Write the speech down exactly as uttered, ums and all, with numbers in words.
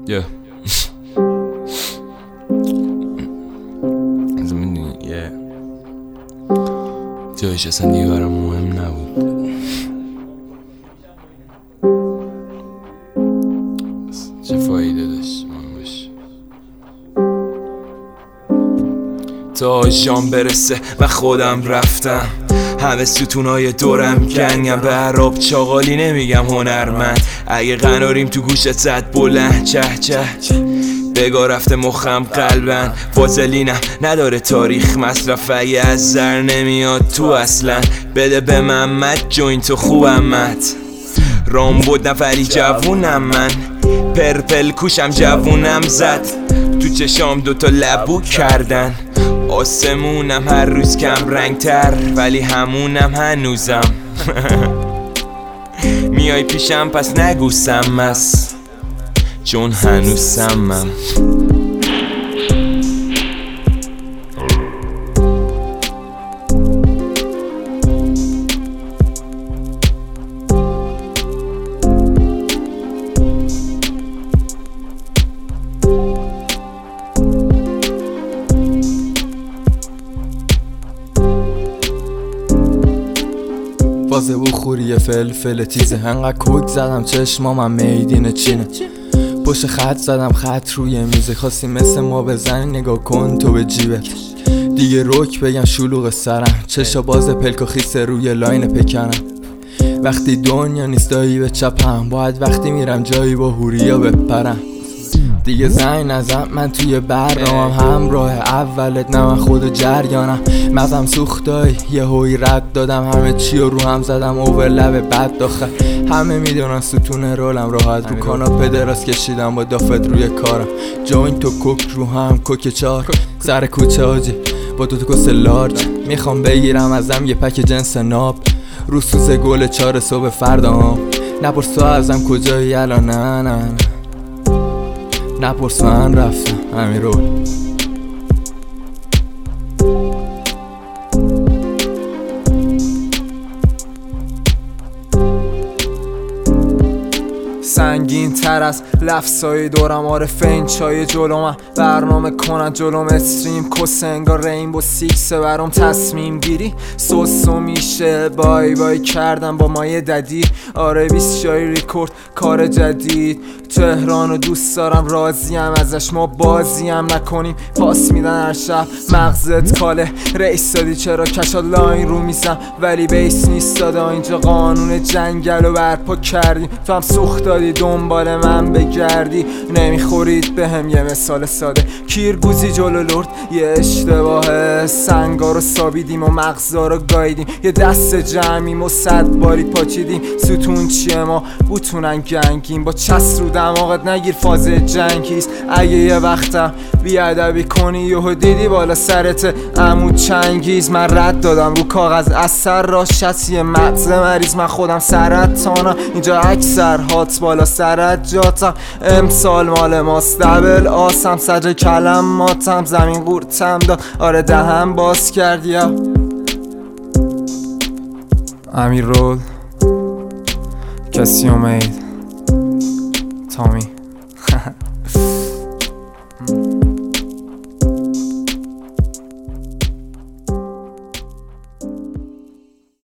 Yeah. از میدونی یه جایش اصلا دیگه برام مهم نبود. چه فایده داشت من باش تا شام برسه و خودم رفتم. همه ستونای دورم کنیم به عرب چاقالی نمیگم هنرمند. اگه قناریم تو گوشت زد بلند چه چه بگاه رفته مخم قلبن. وازلینم نداره تاریخ مصرف اگه از زر نمیاد تو اصلا. بده به محمد جوین تو خوبمت رام بود نفری جوونم من. پرپل کوشم جوونم زد تو چشام دوتا لبو کردن. آسمونم هر روز کم رنگ تر ولی همونم هنوزم. میای پیشم پس نگو سمس چون هنوز سمم. بازه بخوری فلفل تیزه انقدر کوک زدم چشمام میدین چینه. پشت خط زدم خط روی میزه خواستی مثل ما بزنی نگاه کن تو به جیبت. دیگه روک بگم شلوغ سرم چشا باز پلک و خیسه روی لاین پکنم. وقتی دنیا نیست دایی به چپم باید وقتی میرم جایی با هوریا بپرم. دیگه زنگ نزن من توی برنامم همراه اولت نه من خود جریانم. مغزم سوختای یه هوی رد دادم همه چی رو هم زدم اوور لب بد داخل. همه میدونن ستون رولم راحت رو کاناپه دراز کشیدم با دافت روی کارم. جوین تو کوک رو هم کوک چار سر کوچه آجی با دو تا کس لارج. میخوام بگیرم ازم یه پک جنس ناب رو سوز گل چار صبح فردا هم. نپرس تو ازم کجایی الان نه نه نپرس من رفتم همین رول. سنگین تر از لفظای دورم عارفین چای جلومم برنامه کنن جلوم استریم کس انگار رینبو سیکسه برام تصمیم گیری سوسو میشه. بای بای کردم با مایه ددی آره بیست جای ریکورد کار جدید. تهرانو دوست دارم راضیم ازش ما بازیم نکنیم پاس میدن هر شب مغزت کاله. رئیس دادی چرا کشا لاین رو میزم ولی بیس نیست دادا اینجا قانون جنگل رو برپا کردیم. تو هم سوخت دادی دنبال من بگردی نمیخورید به هم یه مثال ساده. کیرگوزی جلو لرد یه اشتباهه سنگا رو سابیدیم و مغزا رو گایدیم. یه دست جمعیم و صد باری پاچیدیم ستون چیه ما بوتونن گنگیم. با چست رو دماغت نگیر فاز جنگیست. اگه یه وقتم بیادبی کنی یهو دیدی بالا سرت عمود چنگیز. من رد دادم رو کاغذ اثر را شسی مغز مریض. من خودم سرطانم اینجا اکثر هات بالا سرت جاتم. امسال مال ماست دبل آسم صدر کلماتم زمین قورتم داد آره دهم باز کرد یا امیر رول کسی امید تامی